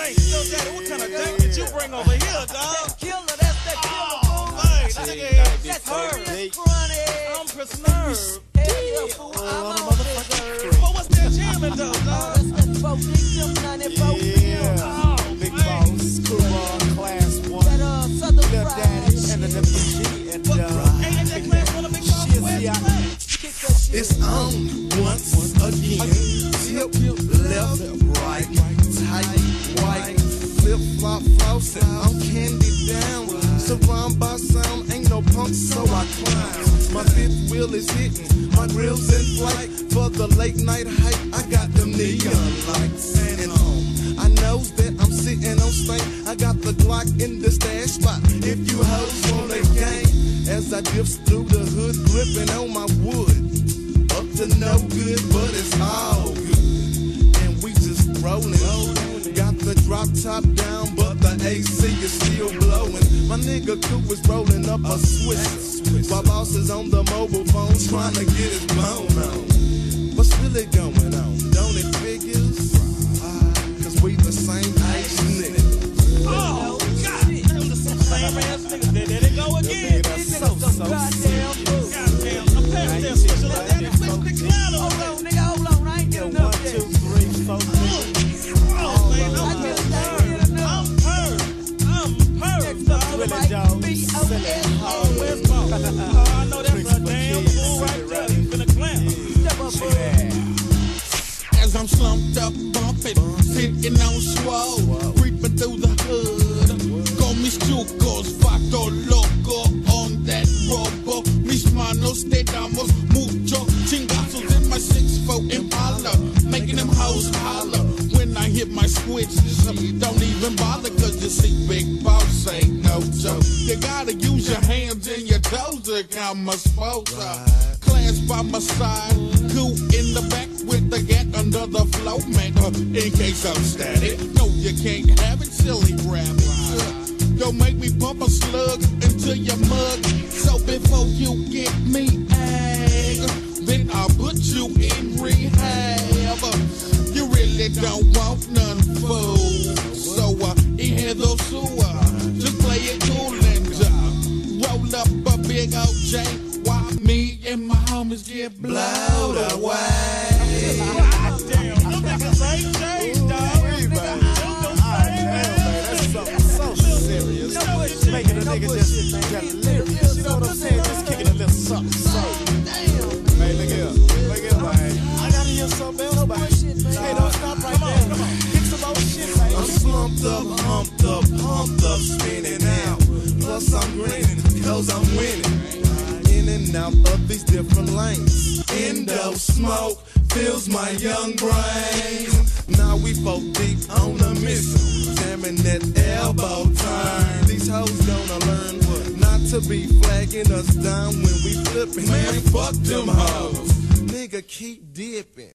dank. Yo, Daddy, what kind of dank did you bring over here, dog? Killer, that's that killer fool. Hey, nigga, That's her. serious chronic. I'm prisoner. Hell yeah, fool. I'm on this. But what's that jamming though, dog? That's that 4 them 94 Oh, Big man. Boss, Cool Class 1, That Southern Lil Fried Daddy, shit. and the WG, and Ain't that class one of Big Boss? Shit, Where's see, the I- man? Kick that shit. It's on once again. Tip, left, right, tight, white, flip flop, flossing. I'm candy down. Surrounded by sound, ain't no punk, so I climb. My fifth wheel is hitting, my grill's in flight. For the late night hype, I got them neon lights. And I knows that I'm sitting on stank. I got the Glock in the stash spot. If you hoes want a gang, as I dips through the hood, gripping on my wood. Up to no good, but it's all good. And we just rolling. Got the drop top down, but the AC is still blowing. My nigga Coop is rolling up a Swiss. While boss is on the mobile phone trying to get his bone on. What's really going on? Don't it figures? Cause we the same age nigga. Oh, God. Them the same ass niggas. There they go again. So goddamn fool. Goddamn. I'm past that special like that. Flip the cloud Hold over on, nigga, hold on. I ain't Yeah, getting 1, enough 2, yet. 3, 4, 5. Oh, man, I'm I just hurt. ain't getting enough. I'm hurt. I'm hurt, Next up to the dog. Willie mic, Jones, B.O.S. Oh, where's Bob? Oh, I know that's a Principal damn Kid, fool right City there. Rap. He's finna clamp. Step up, fool. As I'm slumped up, bumping, sitting on swole, creeping through the hood. Con mis chucos, facto loco on that robo. Mis manos te damos mucho chingazos in my 6'4" Impala, making them hoes holler. When I hit my switch, don't even bother, cause you see Big Boss ain't no joke. You gotta use your hands and your toes to count my sponsor. Class by my side, cool in the back with the gat under the flow, man. In case I'm static, no, you can't have it, silly rap. Don't make me pump a slug into your mug. So before you get me egg, then I'll put you in rehab. You really don't want none, fool. So in those sewer, just play it cool and roll up a big old J. While me and my homies get blowed away. Damn, them niggas ain't changed, dog. That's something so serious. Making a nigga just delirious. You know what I'm saying? Just kicking a little something. Hey, look here. Look here, man. I gotta hear something else, man. Hey, don't stop right there. Come on. Kick some old shit, man. I'm slumped up, humped up, pumped up, spinning out. Plus I'm grinning, cause I'm winning. In and out of these different lanes. Endo smoke fills my young brain. Now we folk deep on a mission, jamming that elbow turn. These hoes gonna learn not to be flagging us down when we flipping. Man, fuck them hoes. Nigga, keep dipping.